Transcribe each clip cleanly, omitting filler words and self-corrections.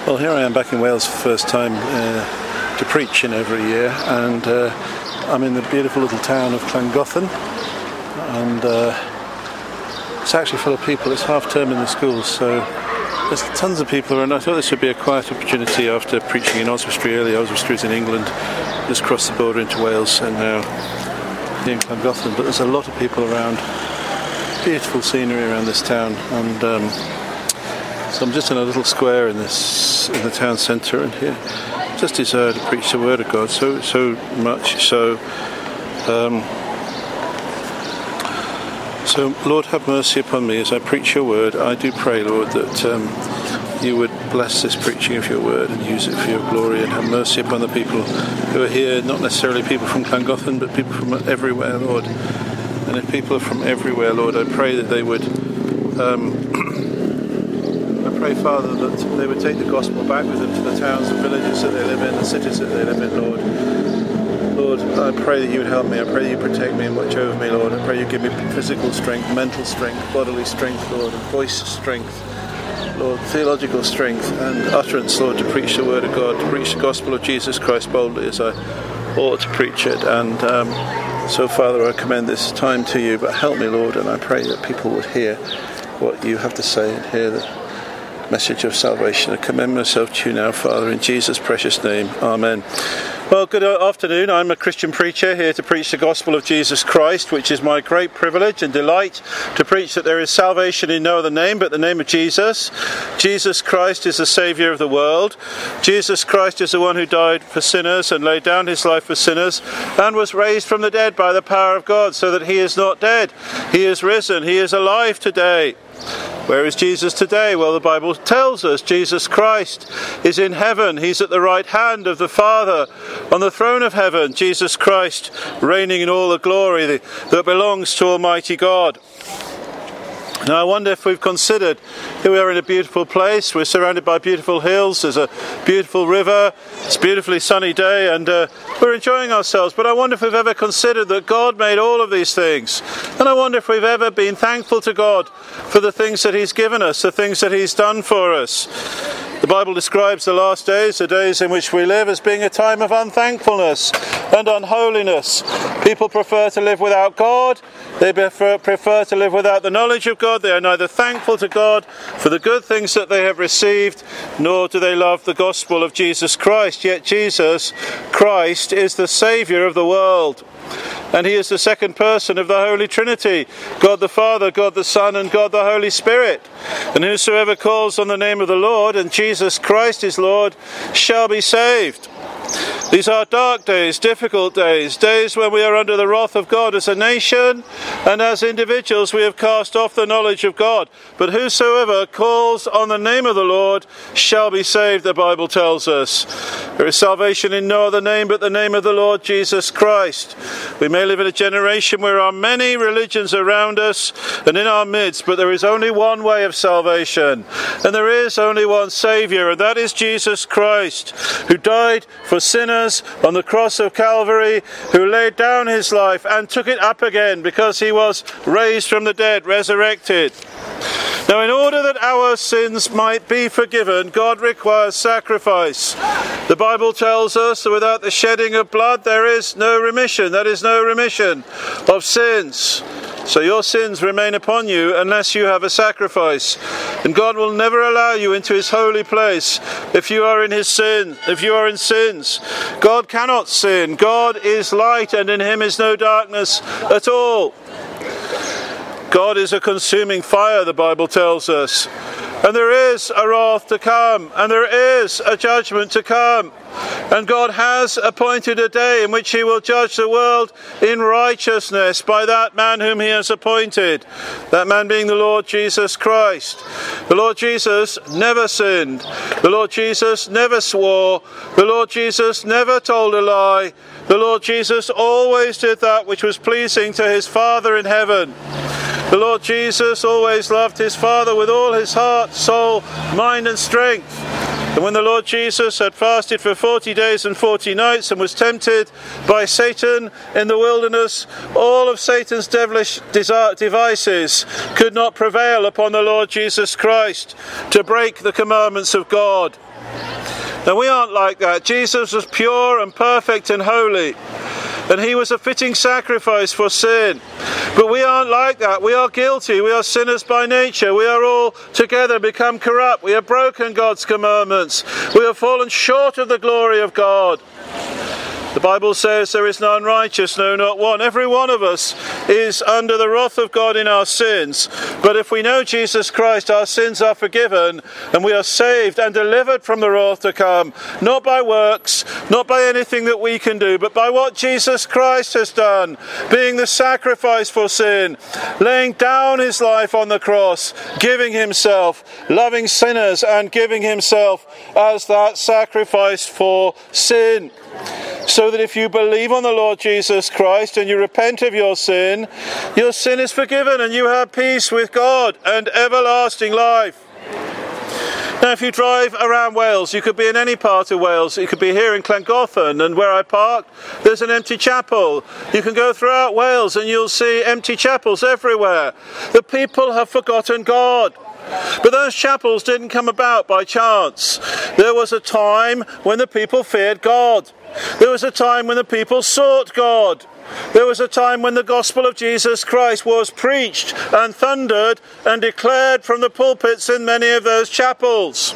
Well, here I am back in Wales for the first time to preach in over a year, and I'm in the beautiful little town of Llangollen, and it's actually full of people. It's half term in the schools, so there's tons of people around. I thought this would be a quiet opportunity after preaching in Oswestry earlier. Oswestry is in England, just crossed the border into Wales, and now in Llangollen. But there's a lot of people around. Beautiful scenery around this town, and so I'm just in a little square in the town centre, and here just desire to preach the word of God. So much so. So Lord, have mercy upon me as I preach your word. I do pray, Lord, that you would bless this preaching of your word and use it for your glory, and have mercy upon the people who are here, not necessarily people from Llangollen, but people from everywhere, Lord. And if people are from everywhere, Lord, I pray that they would I pray, Father, that they would take the gospel back with them to the towns and villages that they live in, the cities that they live in, Lord. Lord, I pray that you would help me. I pray that you protect me and watch over me, Lord. I pray you give me physical strength, mental strength, bodily strength, Lord, and voice strength, Lord, theological strength and utterance, Lord, to preach the word of God, to preach the gospel of Jesus Christ boldly as I ought to preach it. And so, Father, I commend this time to you, but help me, Lord, and I pray that people would hear what you have to say and hear the message of salvation. I commend myself to you now, Father, in Jesus' precious name. Amen. Well, good afternoon. I'm a Christian preacher here to preach the gospel of Jesus Christ, which is my great privilege and delight to preach that there is salvation in no other name but the name of Jesus. Jesus Christ is the Saviour of the world. Jesus Christ is the one who died for sinners and laid down his life for sinners and was raised from the dead by the power of God, so that he is not dead. He is risen. He is alive today. Where is Jesus today? Well, the Bible tells us Jesus Christ is in heaven. He's at the right hand of the Father on the throne of heaven. Jesus Christ reigning in all the glory that belongs to Almighty God. Now, I wonder if we've considered, here we are in a beautiful place, we're surrounded by beautiful hills, there's a beautiful river, it's a beautifully sunny day, and we're enjoying ourselves. But I wonder if we've ever considered that God made all of these things. And I wonder if we've ever been thankful to God for the things that he's given us, the things that he's done for us. The Bible describes the last days, the days in which we live, as being a time of unthankfulness and unholiness. People prefer to live without God. They prefer to live without the knowledge of God. They are neither thankful to God for the good things that they have received, nor do they love the gospel of Jesus Christ. Yet Jesus Christ is the Saviour of the world. And he is the second person of the Holy Trinity, God the Father, God the Son, and God the Holy Spirit. And whosoever calls on the name of the Lord, and Jesus Christ is Lord, shall be saved. These are dark days, difficult days, days when we are under the wrath of God as a nation, and as individuals we have cast off the knowledge of God. But whosoever calls on the name of the Lord shall be saved, the Bible tells us. There is salvation in no other name but the name of the Lord Jesus Christ. We may live in a generation where there are many religions around us and in our midst, but there is only one way of salvation, and there is only one Saviour, and that is Jesus Christ, who died for sinners on the cross of Calvary, who laid down his life and took it up again because he was raised from the dead, resurrected. Now, in order that our sins might be forgiven, God requires sacrifice. The Bible tells us that without the shedding of blood there is no remission. That is no remission of sins. So your sins remain upon you unless you have a sacrifice. And God will never allow you into his holy place if you are in his sin, if you are in sins. God cannot sin. God is light, and in him is no darkness at all. God is a consuming fire, the Bible tells us. And there is a wrath to come, and there is a judgment to come. And God has appointed a day in which he will judge the world in righteousness by that man whom he has appointed. That man being the Lord Jesus Christ. The Lord Jesus never sinned. The Lord Jesus never swore. The Lord Jesus never told a lie. The Lord Jesus always did that which was pleasing to his Father in heaven. The Lord Jesus always loved his Father with all his heart, soul, mind and strength. And when the Lord Jesus had fasted for 40 days and 40 nights and was tempted by Satan in the wilderness, all of Satan's devilish devices could not prevail upon the Lord Jesus Christ to break the commandments of God. Now we aren't like that. Jesus was pure and perfect and holy, and he was a fitting sacrifice for sin. But we aren't like that. We are guilty. We are sinners by nature. We are all together become corrupt. We have broken God's commandments. We have fallen short of the glory of God. The Bible says there is none righteous, no, not one. Every one of us is under the wrath of God in our sins. But if we know Jesus Christ, our sins are forgiven, and we are saved and delivered from the wrath to come, not by works, not by anything that we can do, but by what Jesus Christ has done, being the sacrifice for sin, laying down his life on the cross, giving himself, loving sinners, and giving himself as that sacrifice for sin. So that if you believe on the Lord Jesus Christ and you repent of your sin is forgiven and you have peace with God and everlasting life. Now, if you drive around Wales, you could be in any part of Wales. You could be here in Llangollen, and where I park, there's an empty chapel. You can go throughout Wales and you'll see empty chapels everywhere. The people have forgotten God. But those chapels didn't come about by chance. There was a time when the people feared God. There was a time when the people sought God. There was a time when the gospel of Jesus Christ was preached and thundered and declared from the pulpits in many of those chapels.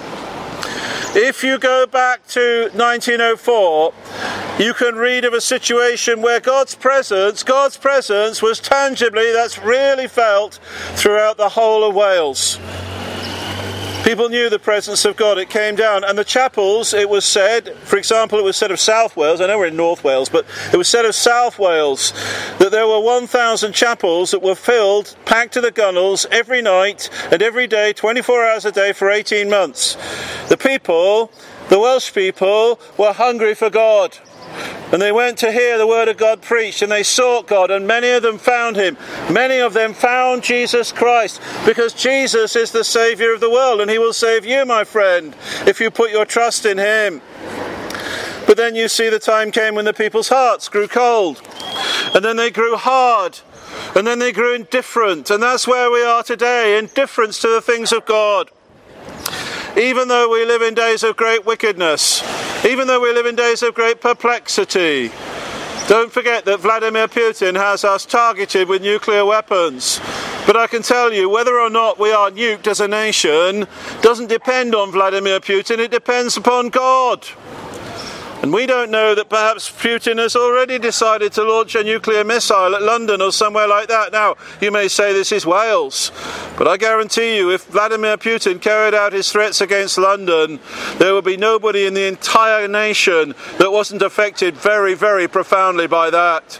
If you go back to 1904, you can read of a situation where God's presence was tangibly, that's really felt throughout the whole of Wales. People knew the presence of God. It came down. And the chapels, it was said, for example, it was said of South Wales, I know we're in North Wales, but it was said of South Wales that there were 1,000 chapels that were filled, packed to the gunnels, every night and every day, 24 hours a day for 18 months. The people, the Welsh people, were hungry for God. And they went to hear the word of God preached, and they sought God, and many of them found him. Many of them found Jesus Christ, because Jesus is the Saviour of the world, and he will save you, my friend, if you put your trust in him. But then you see the time came when the people's hearts grew cold, and then they grew hard, and then they grew indifferent, and that's where we are today, indifference to the things of God. Even though we live in days of great wickedness, even though we live in days of great perplexity, don't forget that Vladimir Putin has us targeted with nuclear weapons. But I can tell you, whether or not we are nuked as a nation doesn't depend on Vladimir Putin, it depends upon God. And we don't know that perhaps Putin has already decided to launch a nuclear missile at London or somewhere like that. Now, you may say this is Wales, but I guarantee you if Vladimir Putin carried out his threats against London, there would be nobody in the entire nation that wasn't affected very, very profoundly by that.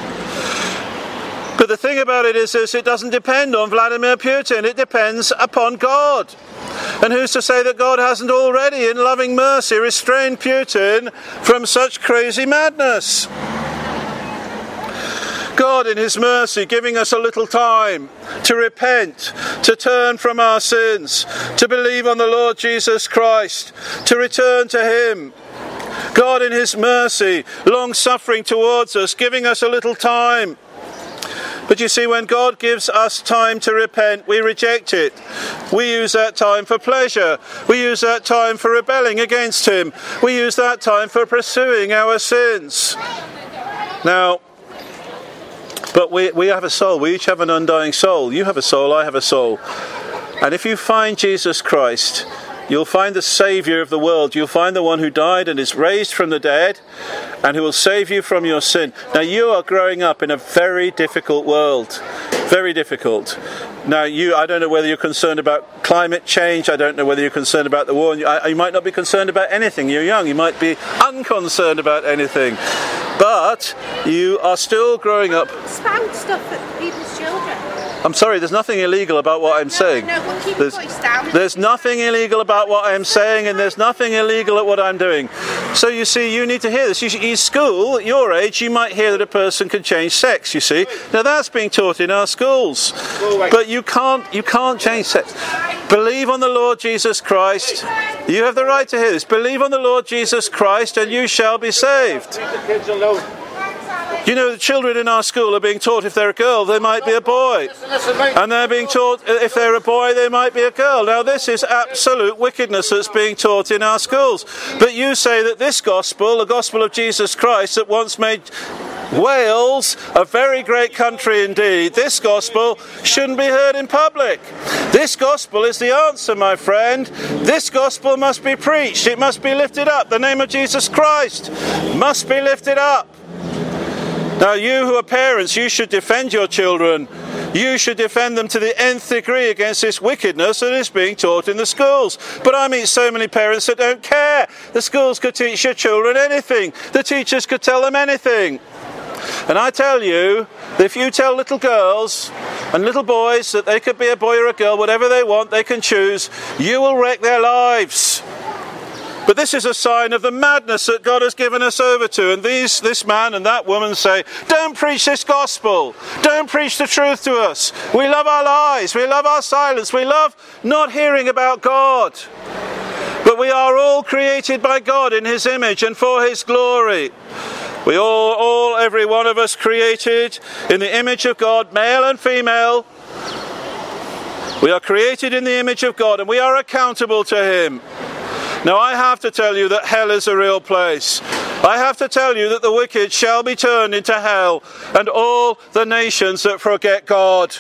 But the thing about it is this, it doesn't depend on Vladimir Putin, it depends upon God. And who's to say that God hasn't already, in loving mercy, restrained Putin from such crazy madness? God, in his mercy, giving us a little time to repent, to turn from our sins, to believe on the Lord Jesus Christ, to return to him. God, in his mercy, long-suffering towards us, giving us a little time. But you see, when God gives us time to repent, we reject it. We use that time for pleasure. We use that time for rebelling against him. We use that time for pursuing our sins. Now, but we have a soul. We each have an undying soul. You have a soul, I have a soul. And if you find Jesus Christ, you'll find the Saviour of the world. You'll find the one who died and is raised from the dead and who will save you from your sin. Now, you are growing up in a very difficult world. Very difficult. Now, I don't know whether you're concerned about climate change. I don't know whether you're concerned about the war. You might not be concerned about anything. You're young. You might be unconcerned about anything. But you are still growing up. Spout stuff at people's children. I'm sorry, there's nothing illegal about what I'm saying. No, we'll keep your voice down. There's nothing illegal about what I'm saying, and there's nothing illegal at what I'm doing. So you see, you need to hear this. In school, at your age, you might hear that a person can change sex, you see. Now that's being taught in our schools. But you can't change sex. Believe on the Lord Jesus Christ. You have the right to hear this. Believe on the Lord Jesus Christ and you shall be saved. You know, the children in our school are being taught if they're a girl, they might be a boy. And they're being taught if they're a boy, they might be a girl. Now, this is absolute wickedness that's being taught in our schools. But you say that this gospel, the gospel of Jesus Christ, that once made Wales a very great country indeed, this gospel shouldn't be heard in public. This gospel is the answer, my friend. This gospel must be preached. It must be lifted up. The name of Jesus Christ must be lifted up. Now, you who are parents, you should defend your children. You should defend them to the nth degree against this wickedness that is being taught in the schools. But I meet so many parents that don't care. The schools could teach your children anything. The teachers could tell them anything. And I tell you, that if you tell little girls and little boys that they could be a boy or a girl, whatever they want, they can choose, you will wreck their lives. But this is a sign of the madness that God has given us over to. And this man and that woman say, don't preach this gospel. Don't preach the truth to us. We love our lies. We love our silence. We love not hearing about God. But we are all created by God in his image and for his glory. We all, every one of us created in the image of God, male and female. We are created in the image of God and we are accountable to him. Now I have to tell you that hell is a real place. I have to tell you that the wicked shall be turned into hell and all the nations that forget God.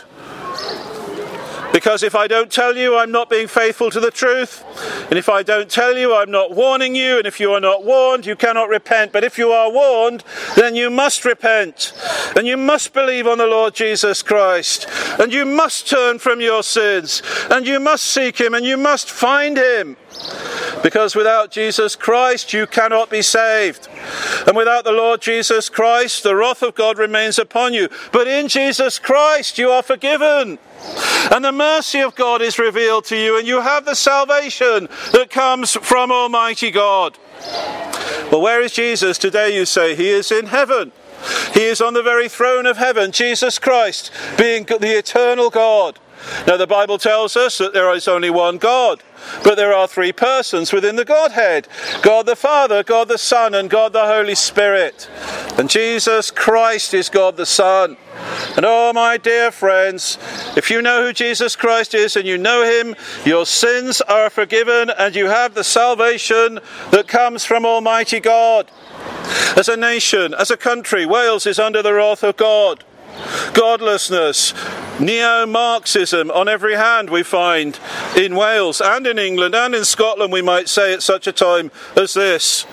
Because if I don't tell you, I'm not being faithful to the truth. And if I don't tell you, I'm not warning you. And if you are not warned, you cannot repent. But if you are warned, then you must repent. And you must believe on the Lord Jesus Christ. And you must turn from your sins. And you must seek him and you must find him. Because without Jesus Christ, you cannot be saved. And without the Lord Jesus Christ, the wrath of God remains upon you. But in Jesus Christ, you are forgiven. And the mercy of God is revealed to you, and you have the salvation that comes from Almighty God. Well, where is Jesus today, you say? He is in heaven. He is on the very throne of heaven, Jesus Christ, being the eternal God. Now, the Bible tells us that there is only one God, but there are three persons within the Godhead. God the Father, God the Son, and God the Holy Spirit. And Jesus Christ is God the Son. And oh, my dear friends, if you know who Jesus Christ is and you know him, your sins are forgiven and you have the salvation that comes from Almighty God. As a nation, as a country, Wales is under the wrath of God. Godlessness, neo-Marxism on every hand we find in Wales and in England and in Scotland, we might say, at such a time as this.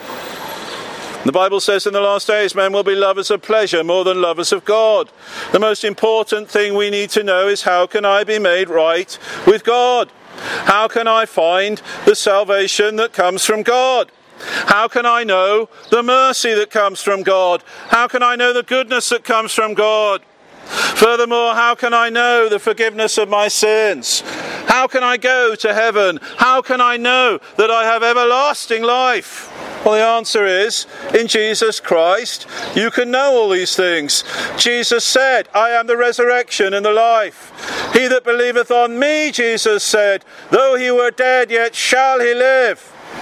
The Bible says in the last days men will be lovers of pleasure more than lovers of God. The most important thing we need to know is, how can I be made right with God? How can I find the salvation that comes from God? How can I know the mercy that comes from God? How can I know the goodness that comes from God? Furthermore, how can I know the forgiveness of my sins? How can I go to heaven? How can I know that I have everlasting life? Well, the answer is, in Jesus Christ, you can know all these things. Jesus said, I am the resurrection and the life. He that believeth on me, Jesus said, though he were dead, yet shall he live.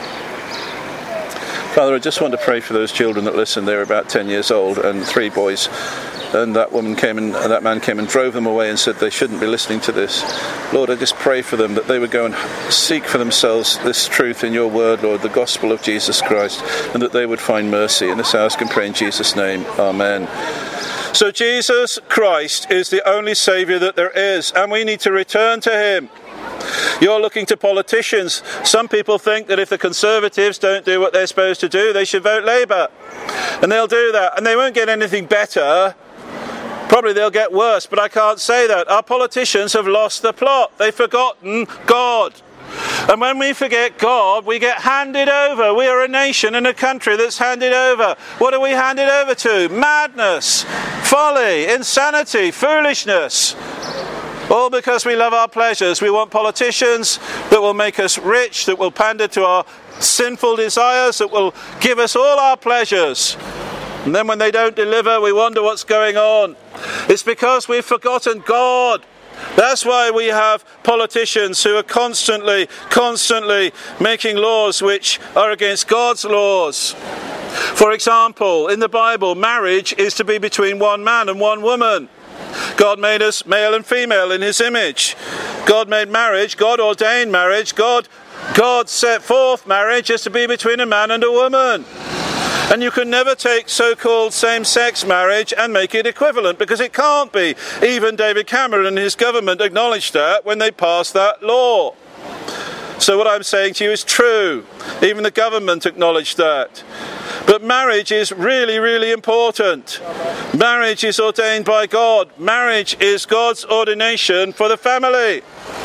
Father, I just want to pray for those children that listen. They're about 10 years old and 3 boys. And that man came and drove them away and said they shouldn't be listening to this. Lord, I just pray for them that they would go and seek for themselves this truth in your word, Lord, the gospel of Jesus Christ, and that they would find mercy. In this hour, I can pray in Jesus' name. Amen. So Jesus Christ is the only Saviour that there is, and we need to return to him. You're looking to politicians. Some people think that if the Conservatives don't do what they're supposed to do, they should vote Labour. And they'll do that, and they won't get anything better. Probably they'll get worse, but I can't say that. Our politicians have lost the plot. They've forgotten God. And when we forget God, we get handed over. We are a nation and a country that's handed over. What are we handed over to? Madness, folly, insanity, foolishness. All all because we love our pleasures. We want politicians that will make us rich, that will pander to our sinful desires, that will give us all our pleasures. And then when they don't deliver, we wonder what's going on. It's because we've forgotten God. That's why we have politicians who are constantly making laws which are against God's laws. For example, in the Bible, marriage is to be between one man and one woman. God made us male and female in his image. God made marriage, God ordained marriage, God set forth marriage as to be between a man and a woman. And you can never take so-called same-sex marriage and make it equivalent, because it can't be. Even David Cameron and his government acknowledged that when they passed that law. So what I'm saying to you is true. Even the government acknowledged that. But marriage is really, really important. Marriage is ordained by God. Marriage is God's ordination for the family.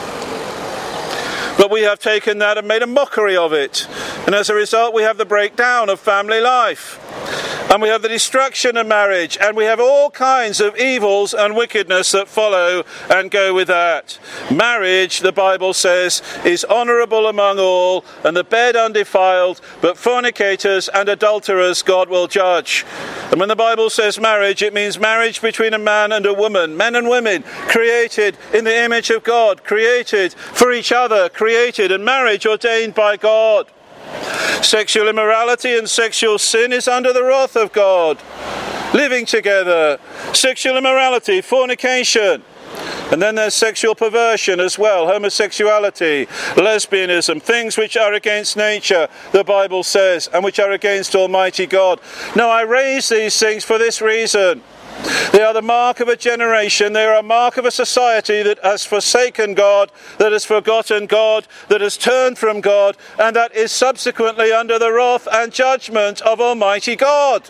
But we have taken that and made a mockery of it. And as a result, we have the breakdown of family life. And we have the destruction of marriage. And we have all kinds of evils and wickedness that follow and go with that. Marriage, the Bible says, is honourable among all, and the bed undefiled, but fornicators and adulterers God will judge. And when the Bible says marriage, it means marriage between a man and a woman. Men and women, created in the image of God, created for each other, created, and marriage ordained by God. Sexual immorality and sexual sin is under the wrath of God. Living together, sexual immorality, fornication. And then there's sexual perversion as well, homosexuality, lesbianism, things which are against nature, the Bible says, and which are against Almighty God. Now, I raise these things for this reason. They are the mark of a generation. They are a mark of a society that has forsaken God, that has forgotten God, that has turned from God, and that is subsequently under the wrath and judgment of Almighty God.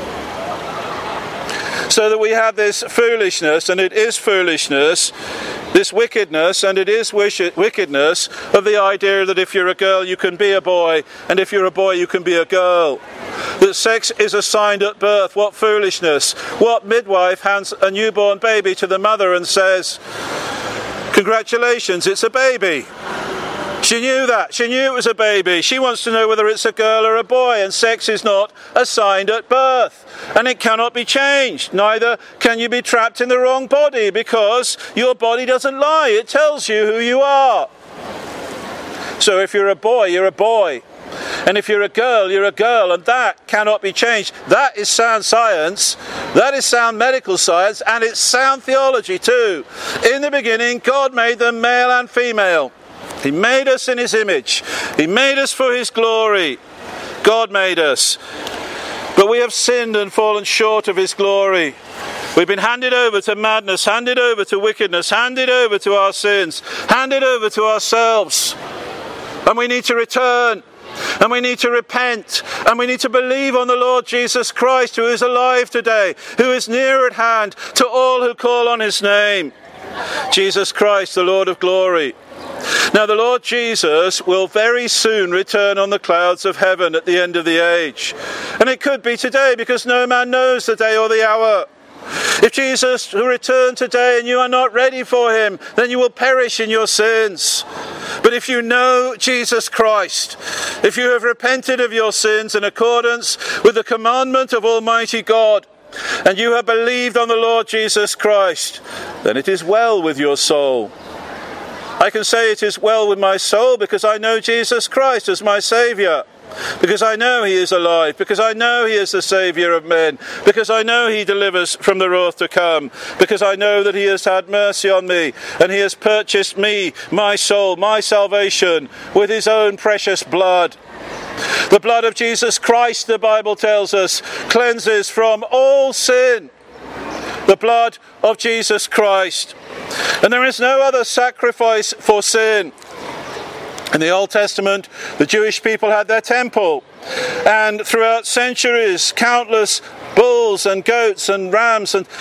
So that we have this foolishness, and it is foolishness, this wickedness, and it is wickedness of the idea that if you're a girl you can be a boy, and if you're a boy you can be a girl. That sex is assigned at birth. What foolishness. What midwife hands a newborn baby to the mother and says, "Congratulations, it's a baby." She knew that. She knew it was a baby. She wants to know whether it's a girl or a boy, and sex is not assigned at birth. And it cannot be changed. Neither can you be trapped in the wrong body, because your body doesn't lie. It tells you who you are. So if you're a boy, you're a boy. And if you're a girl, you're a girl, and that cannot be changed. That is sound science, that is sound medical science, and it's sound theology too. In the beginning, God made them male and female. He made us in his image. He made us for his glory. God made us. But we have sinned and fallen short of his glory. We've been handed over to madness, handed over to wickedness, handed over to our sins, handed over to ourselves. And we need to return. And we need to repent, and we need to believe on the Lord Jesus Christ, who is alive today, who is near at hand to all who call on his name. Jesus Christ, the Lord of glory. Now the Lord Jesus will very soon return on the clouds of heaven at the end of the age. And it could be today, because no man knows the day or the hour. If Jesus will return today and you are not ready for him, then you will perish in your sins. But if you know Jesus Christ, if you have repented of your sins in accordance with the commandment of Almighty God, and you have believed on the Lord Jesus Christ, then it is well with your soul. I can say it is well with my soul because I know Jesus Christ as my Saviour. Because I know he is alive, because I know he is the Saviour of men, because I know he delivers from the wrath to come, because I know that he has had mercy on me, and he has purchased me, my soul, my salvation, with his own precious blood. The blood of Jesus Christ, the Bible tells us, cleanses from all sin. The blood of Jesus Christ. And there is no other sacrifice for sin. In the Old Testament, the Jewish people had their temple, and throughout centuries, countless bulls and goats and rams and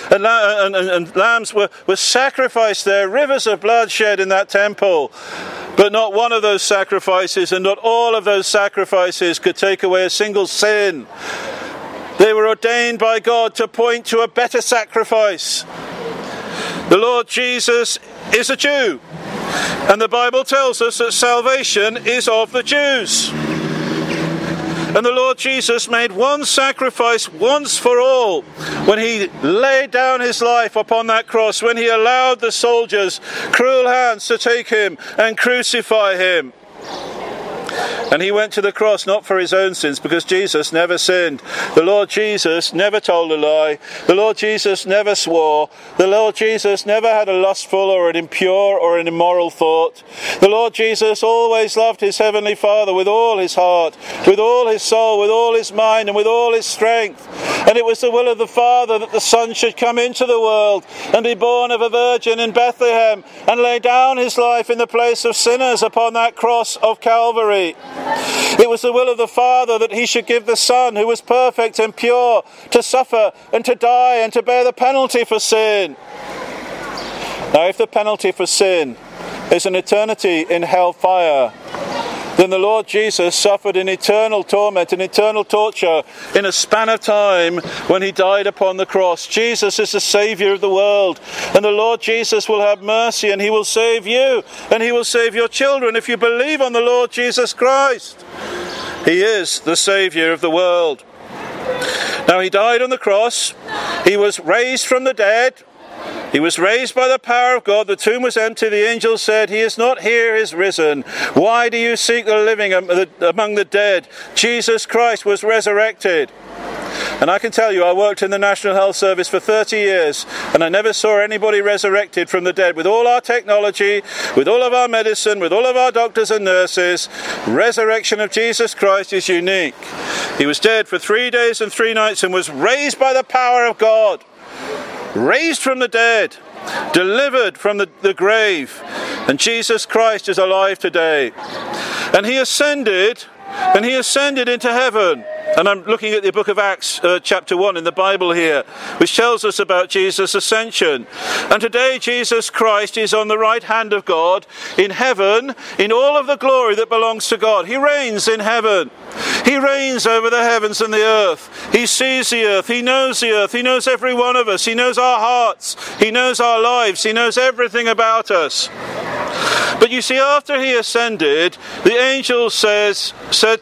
lambs were sacrificed there, rivers of blood shed in that temple. But not one of those sacrifices, and not all of those sacrifices, could take away a single sin. They were ordained by God to point to a better sacrifice. The Lord Jesus is a Jew. And the Bible tells us that salvation is of the Jews. And the Lord Jesus made one sacrifice once for all when he laid down his life upon that cross, when he allowed the soldiers' cruel hands to take him and crucify him. And he went to the cross not for his own sins, because Jesus never sinned. The Lord Jesus never told a lie. The Lord Jesus never swore. The Lord Jesus never had a lustful or an impure or an immoral thought. The Lord Jesus always loved his heavenly Father with all his heart, with all his soul, with all his mind, and with all his strength. And it was the will of the Father that the Son should come into the world and be born of a virgin in Bethlehem and lay down his life in the place of sinners upon that cross of Calvary. It was the will of the Father that he should give the Son, who was perfect and pure, to suffer and to die and to bear the penalty for sin. Now, if the penalty for sin is an eternity in hellfire, then the Lord Jesus suffered an eternal torment, an eternal torture in a span of time when he died upon the cross. Jesus is the Saviour of the world, and the Lord Jesus will have mercy, and he will save you, and he will save your children if you believe on the Lord Jesus Christ. He is the Saviour of the world. Now, he died on the cross. He was raised from the dead. He was raised by the power of God. The tomb was empty. The angel said, "He is not here, he is risen. Why do you seek the living among the dead? Jesus Christ was resurrected." And I can tell you, I worked in the National Health Service for 30 years, and I never saw anybody resurrected from the dead. With all our technology, with all of our medicine, with all of our doctors and nurses, resurrection of Jesus Christ is unique. He was dead for 3 days and 3 nights and was raised by the power of God. Raised from the dead, delivered from the grave, and Jesus Christ is alive today. And he ascended into heaven. And I'm looking at the book of Acts, chapter 1 in the Bible here, which tells us about Jesus' ascension. And today Jesus Christ is on the right hand of God in heaven, in all of the glory that belongs to God. He reigns in heaven. He reigns over the heavens and the earth. He sees the earth. He knows the earth. He knows every one of us. He knows our hearts. He knows our lives. He knows everything about us. But you see, after he ascended, the angel said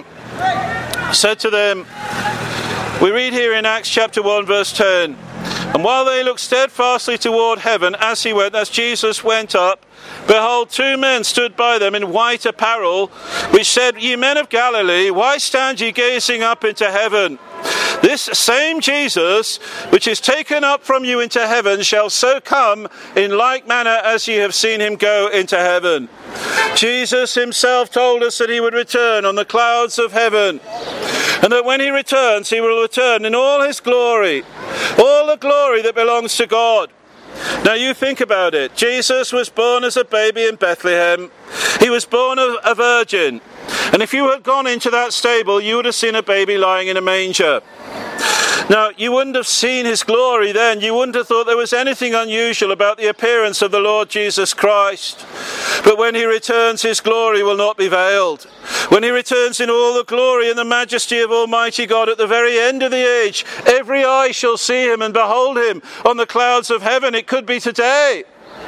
to them, we read here in Acts chapter 1 verse 10, "And while they looked steadfastly toward heaven as Jesus went up, behold, 2 men stood by them in white apparel, which said, Ye men of Galilee, why stand ye gazing up into heaven? This same Jesus, which is taken up from you into heaven, shall so come in like manner as ye have seen him go into heaven." Jesus himself told us that he would return on the clouds of heaven, and that when he returns, he will return in all his glory, all the glory that belongs to God. Now you think about it. Jesus was born as a baby in Bethlehem. He was born of a virgin. And if you had gone into that stable, you would have seen a baby lying in a manger. Now, you wouldn't have seen his glory then. You wouldn't have thought there was anything unusual about the appearance of the Lord Jesus Christ. But when he returns, his glory will not be veiled. When he returns in all the glory and the majesty of Almighty God at the very end of the age, every eye shall see him and behold him on the clouds of heaven. It could be today.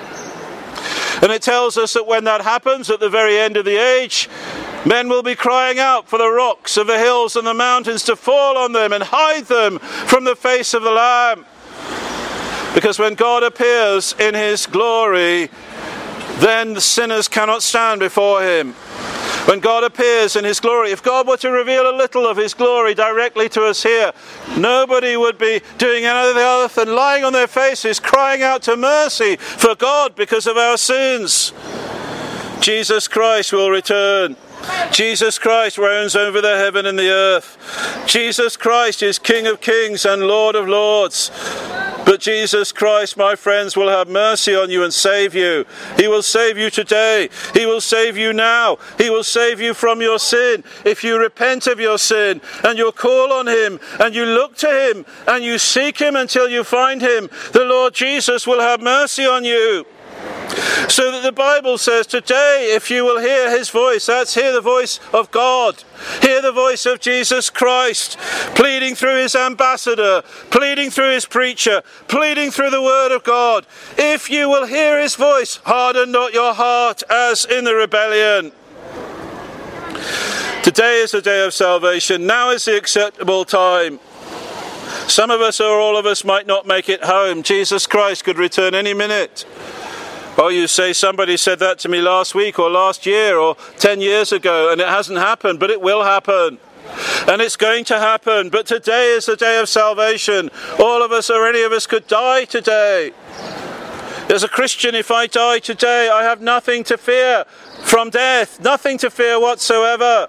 And it tells us that when that happens at the very end of the age, men will be crying out for the rocks of the hills and the mountains to fall on them and hide them from the face of the Lamb. Because when God appears in his glory, then the sinners cannot stand before him. When God appears in his glory, if God were to reveal a little of his glory directly to us here, nobody would be doing anything other than lying on their faces, crying out to mercy for God because of our sins. Jesus Christ will return. Jesus Christ reigns over the heaven and the earth. Jesus Christ is King of kings and Lord of lords. But Jesus Christ, my friends, will have mercy on you and save you. He will save you today. He will save you now. He will save you from your sin. If you repent of your sin and you call on him and you look to him and you seek him until you find him, the Lord Jesus will have mercy on you. So that the Bible says today, if you will hear his voice, that's hear the voice of God. Hear the voice of Jesus Christ, pleading through his ambassador, pleading through his preacher, pleading through the word of God. If you will hear his voice, harden not your heart as in the rebellion. Today is the day of salvation. Now is the acceptable time. Some of us or all of us might not make it home. Jesus Christ could return any minute. Oh, you say somebody said that to me last week or last year or 10 years ago, and it hasn't happened, but it will happen. And it's going to happen. But today is the day of salvation. All of us or any of us could die today. As a Christian, if I die today, I have nothing to fear from death. Nothing to fear whatsoever.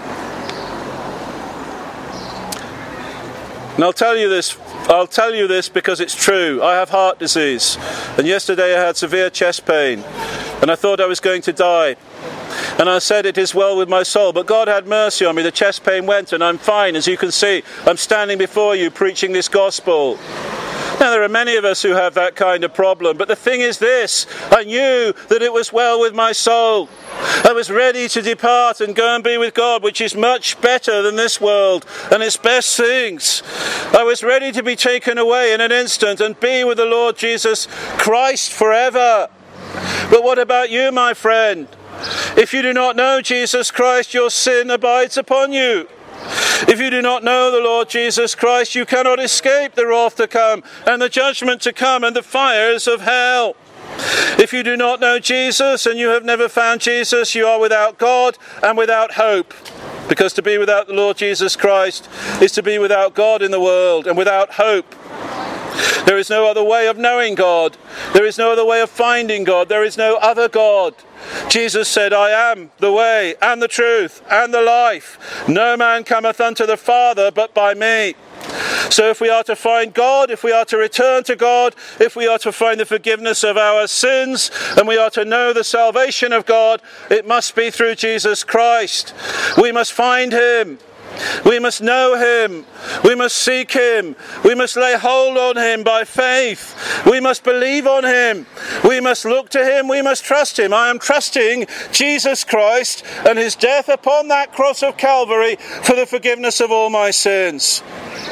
And I'll tell you this because it's true. I have heart disease. And yesterday I had severe chest pain. And I thought I was going to die. And I said, it is well with my soul. But God had mercy on me. The chest pain went and I'm fine. As you can see, I'm standing before you preaching this gospel. Now, there are many of us who have that kind of problem. But the thing is this. I knew that it was well with my soul. I was ready to depart and go and be with God, which is much better than this world and its best things. I was ready to be taken away in an instant and be with the Lord Jesus Christ forever. But what about you, my friend? If you do not know Jesus Christ, your sin abides upon you. If you do not know the Lord Jesus Christ, you cannot escape the wrath to come and the judgment to come and the fires of hell. If you do not know Jesus and you have never found Jesus, you are without God and without hope. Because to be without the Lord Jesus Christ is to be without God in the world and without hope. There is no other way of knowing God. There is no other way of finding God. There is no other God. Jesus said, I am the way and the truth and the life. No man cometh unto the Father but by me. So if we are to find God, if we are to return to God, if we are to find the forgiveness of our sins, and we are to know the salvation of God, it must be through Jesus Christ. We must find him. We must know him. We must seek him. We must lay hold on him by faith. We must believe on him. We must look to him. We must trust him. I am trusting Jesus Christ and his death upon that cross of Calvary for the forgiveness of all my sins.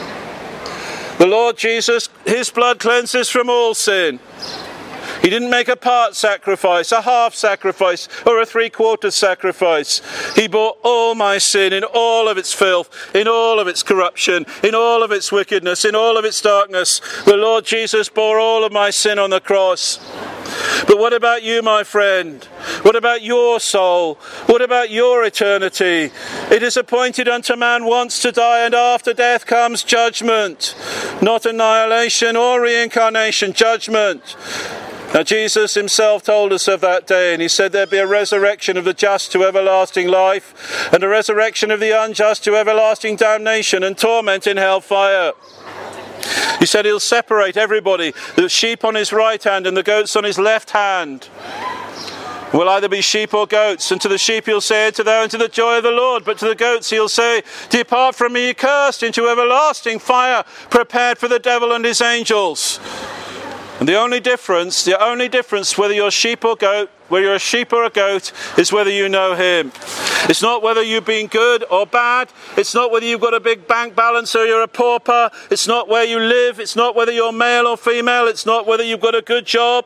The Lord Jesus, his blood cleanses from all sin. He didn't make a part sacrifice, a half sacrifice, or a three-quarter sacrifice. He bore all my sin in all of its filth, in all of its corruption, in all of its wickedness, in all of its darkness. The Lord Jesus bore all of my sin on the cross. But what about you, my friend? What about your soul? What about your eternity? It is appointed unto man once to die, and after death comes judgment. Not annihilation or reincarnation, judgment. Now Jesus himself told us of that day, and he said there'd be a resurrection of the just to everlasting life, and a resurrection of the unjust to everlasting damnation and torment in hellfire. He said he'll separate everybody, the sheep on his right hand and the goats on his left hand. Will either be sheep or goats, and to the sheep he'll say, enter thou into the joy of the Lord, but to the goats he'll say, depart from me, ye cursed, into everlasting fire, prepared for the devil and his angels. And the only difference, whether you're sheep or goat, whether you're a sheep or a goat, is whether you know him. It's not whether you've been good or bad. It's not whether you've got a big bank balance or you're a pauper. It's not where you live. It's not whether you're male or female. It's not whether you've got a good job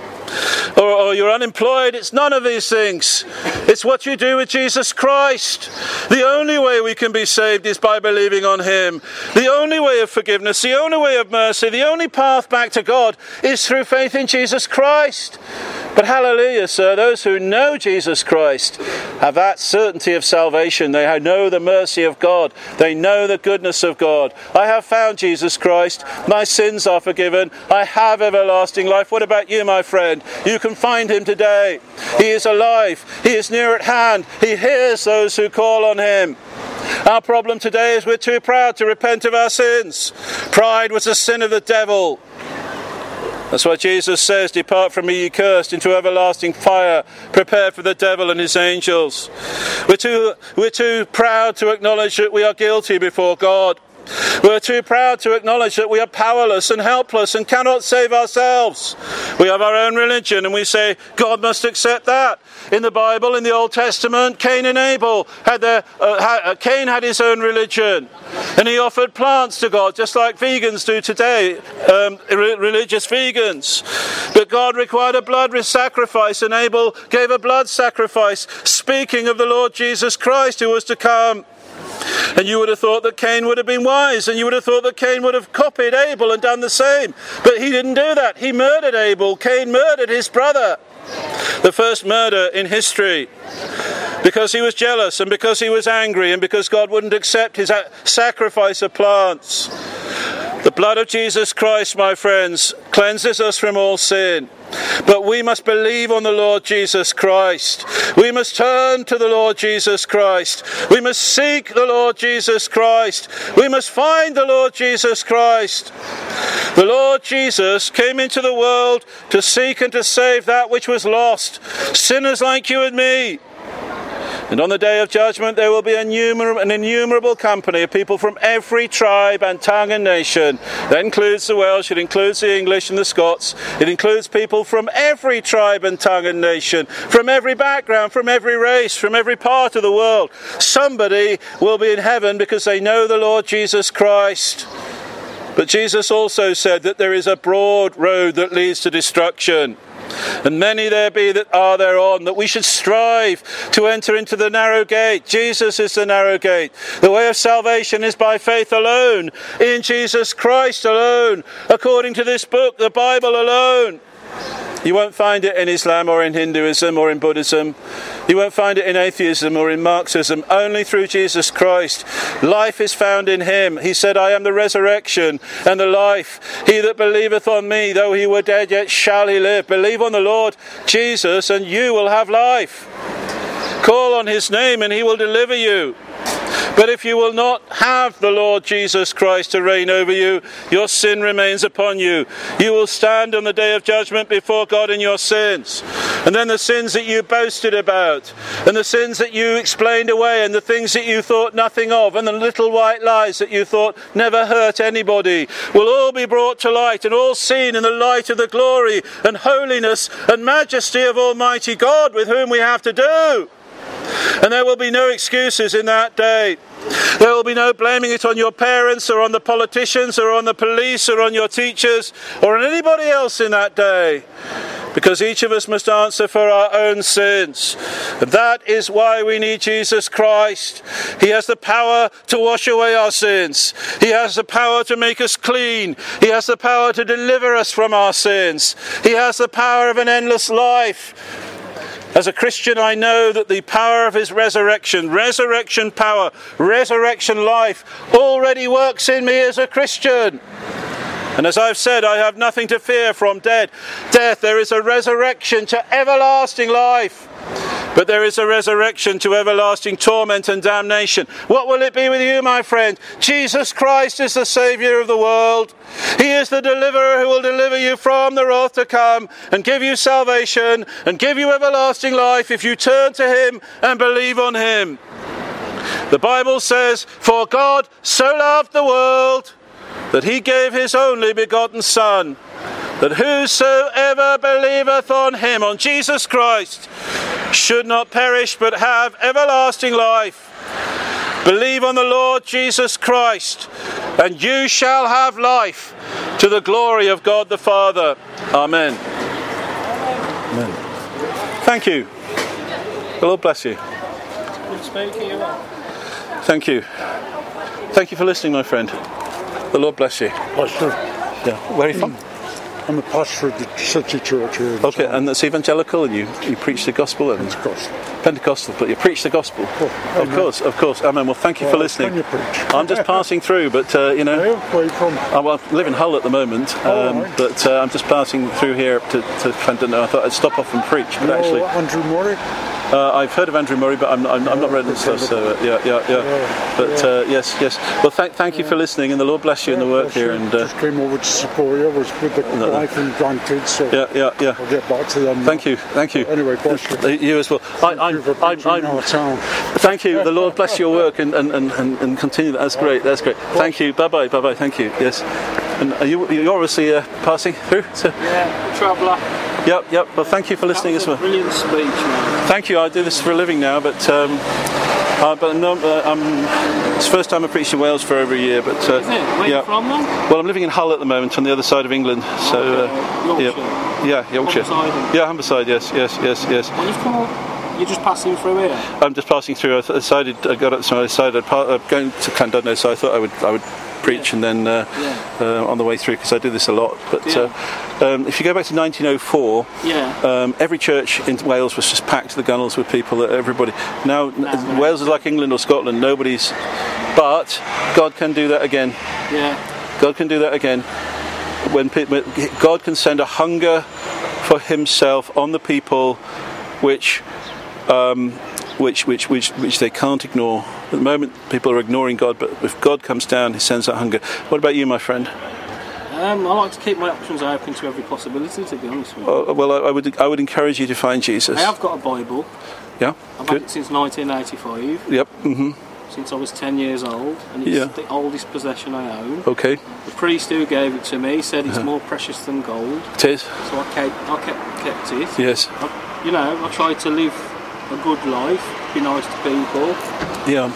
or you're unemployed. It's none of these things. It's what you do with Jesus Christ. The only way we can be saved is by believing on him. The only way of forgiveness, the only way of mercy, the only path back to God is through faith in Jesus Christ. But hallelujah, sir, those who know Jesus Christ have that certainty of salvation. They know the mercy of God. They know the goodness of God. I have found Jesus Christ. My sins are forgiven. I have everlasting life. What about you, my friend? You can find him today. He is alive. He is near at hand. He hears those who call on him. Our problem today is we're too proud to repent of our sins. Pride was the sin of the devil. That's why Jesus says, depart from me, ye cursed, into everlasting fire, prepared for the devil and his angels. We're too proud to acknowledge that we are guilty before God. We're too proud to acknowledge that we are powerless and helpless and cannot save ourselves. We have our own religion and we say, God must accept that. In the Bible, in the Old Testament, Cain and Abel had Cain had his own religion, and he offered plants to God, just like vegans do today, religious vegans. But God required a blood sacrifice, and Abel gave a blood sacrifice, speaking of the Lord Jesus Christ who was to come. And you would have thought that Cain would have been wise, and you would have thought that Cain would have copied Abel and done the same. But he didn't do that. He murdered Abel. Cain murdered his brother. The first murder in history, because he was jealous and because he was angry and because God wouldn't accept his sacrifice of plants. The blood of Jesus Christ, my friends, cleanses us from all sin. But we must believe on the Lord Jesus Christ. We must turn to the Lord Jesus Christ. We must seek the Lord Jesus Christ. We must find the Lord Jesus Christ. The Lord Jesus came into the world to seek and to save that which was lost, sinners like you and me. And on the day of judgment there will be an innumerable company of people from every tribe and tongue and nation. That includes the Welsh, it includes the English and the Scots. It includes people from every tribe and tongue and nation, from every background, from every race, from every part of the world. Somebody will be in heaven because they know the Lord Jesus Christ. But Jesus also said that there is a broad road that leads to destruction, and many there be that are thereon, that we should strive to enter into the narrow gate. Jesus is the narrow gate. The way of salvation is by faith alone, in Jesus Christ alone, according to this book, the Bible alone. You won't find it in Islam or in Hinduism or in Buddhism. You won't find it in atheism or in Marxism. Only through Jesus Christ. Life is found in him. He said, I am the resurrection and the life. He that believeth on me, though he were dead, yet shall he live. Believe on the Lord Jesus and you will have life. Call on his name and he will deliver you. But if you will not have the Lord Jesus Christ to reign over you, your sin remains upon you. You will stand on the day of judgment before God in your sins. And then the sins that you boasted about, and the sins that you explained away, and the things that you thought nothing of, and the little white lies that you thought never hurt anybody, will all be brought to light and all seen in the light of the glory and holiness and majesty of Almighty God, with whom we have to do. And there will be no excuses in that day. There will be no blaming it on your parents or on the politicians or on the police or on your teachers or on anybody else in that day, because each of us must answer for our own sins. And that is why we need Jesus Christ. He has the power to wash away our sins. He has the power to make us clean. He has the power to deliver us from our sins. He has the power of an endless life. As a Christian, I know that the power of his resurrection power, resurrection life, already works in me as a Christian. And as I've said, I have nothing to fear from death. There is a resurrection to everlasting life. But there is a resurrection to everlasting torment and damnation. What will it be with you, my friend? Jesus Christ is the Saviour of the world. He is the deliverer who will deliver you from the wrath to come and give you salvation and give you everlasting life if you turn to him and believe on him. The Bible says, for God so loved the world that he gave his only begotten Son, that whosoever believeth on him, on Jesus Christ, should not perish but have everlasting life. Believe on the Lord Jesus Christ, and you shall have life, to the glory of God the Father. Amen. Amen. Thank you. The Lord bless you. Good speaking. Thank you. Thank you for listening, my friend. The Lord bless you. Pastor. Yeah. Where are you from? I'm a pastor of the City Church here. Okay, and that's evangelical, and you preach the gospel. And Pentecostal, but you preach the gospel. Oh, of course. Amen. Well, thank you for listening. Can you preach? I'm just passing through, but you know. Where are you from? I live in Hull at the moment, right. but I'm just passing through here to Clinton. I thought I'd stop off and preach, but actually. Andrew Murray? I've heard of Andrew Murray, but I'm not read his stuff. So yeah. But yes. Well, thank you for listening, and the Lord bless you in the work here. And just came over to support you. I was with the wife and grandkids, so yeah. I'll get back to them. Thank you. Anyway, bless you. You as well. I'm. Thank you. The Lord bless your work and continue. That's great. Thank you. Bye. Thank you. Yes. And you're obviously passing through. So. Yeah, traveller. Yep. Well, thank you for listening as well. Brilliant speech, man. Thank you. I do this for a living now, but it's the first time I preached in Wales for over a year. But Is it? Where are you from then? Well, I'm living in Hull at the moment, on the other side of England. So Yorkshire. Yorkshire. Humberside. Yeah, Humberside. Yes. When you've come up, you're just passing through here. I'm just passing through. I decided I'm going to Llandudno, so I thought I would preach and then on the way through, because I do this a lot. But if you go back to 1904, every church in Wales was just packed to the gunnels with people. Everybody. Now Wales is like England or Scotland. Nobody's. But God can do that again. Yeah. God can do that again. When God can send a hunger for Himself on the people, which they can't ignore. At the moment, people are ignoring God, but if God comes down, He sends that hunger. What about you, my friend? I like to keep my options open to every possibility, to be honest with you. Well, I would encourage you to find Jesus. I have got a Bible. Yeah, I've had it since 1985. Yep. Mm-hmm. Since I was 10 years old, and it's the oldest possession I own. Okay. The priest who gave it to me said it's more precious than gold. It is. So I kept it. Yes. I tried to live a good life, be nice to people. Yeah.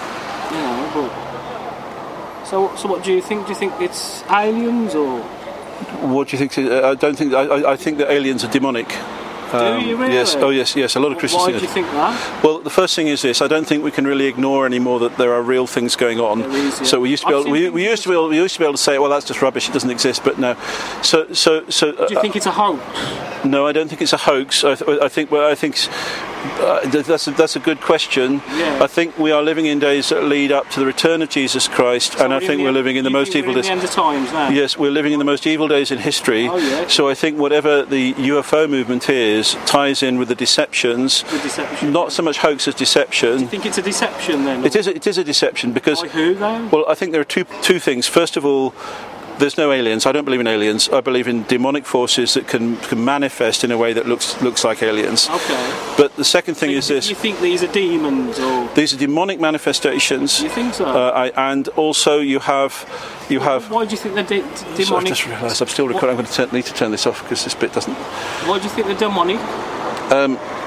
But so what do you think? Do you think it's aliens or? What do you think? I don't think. I think that aliens are demonic. Do you really? Yes. Oh, yes. A lot of Christians. Why do you think that? Well, the first thing is this: I don't think we can really ignore anymore that there are real things going on. There is, yeah. So we used to be able to say, well, that's just rubbish; it doesn't exist. But no. So. Do you think it's a hoax? No, I don't think it's a hoax. I think that's a good question. Yeah. I think we are living in days that lead up to the return of Jesus Christ, and I think we're living in the most evil days. The end of times now. Yes, we're living in the most evil days in history. Oh, yes. So I think whatever the UFO movement is ties in with the deceptions. Not so much hoax as deception. Do you think it's a deception then? It is a deception because. By who though? Well, I think there are two things. First of all, there's no aliens. I don't believe in aliens. I believe in demonic forces that can manifest in a way that looks like aliens. Okay. But the second thing is this. You think these are demons or? These are demonic manifestations. You think so? And also you have. Why do you think they're demonic? So I just realised I'm still recording. I'm going to need to turn this off because this bit doesn't. Why do you think they're demonic?